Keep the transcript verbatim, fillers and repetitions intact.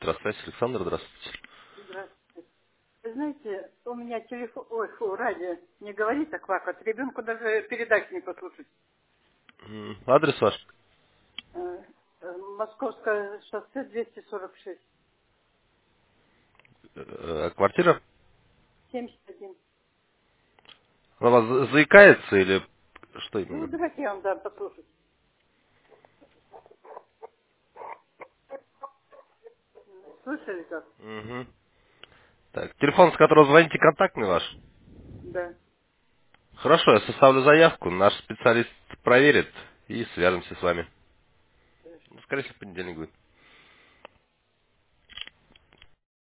Электросвязь. Александр, здравствуйте. Здравствуйте. Вы знаете, у меня телефон, ой, фу, радио не говорит, а квакает. Ребенку даже передачи не послушать. М, Адрес ваш? Э, э, Московское шоссе двести сорок шесть, Э, Квартира? семьдесят один. Она вас за- заикается или что Ну, именно? давайте я вам дам послушать. Слышали как? Мгм. Так, телефон, с которого звоните, контактный ваш? Да. Хорошо, я составлю заявку, наш специалист проверит и свяжемся с вами. Хорошо. Ну, скорее всего, в понедельник будет.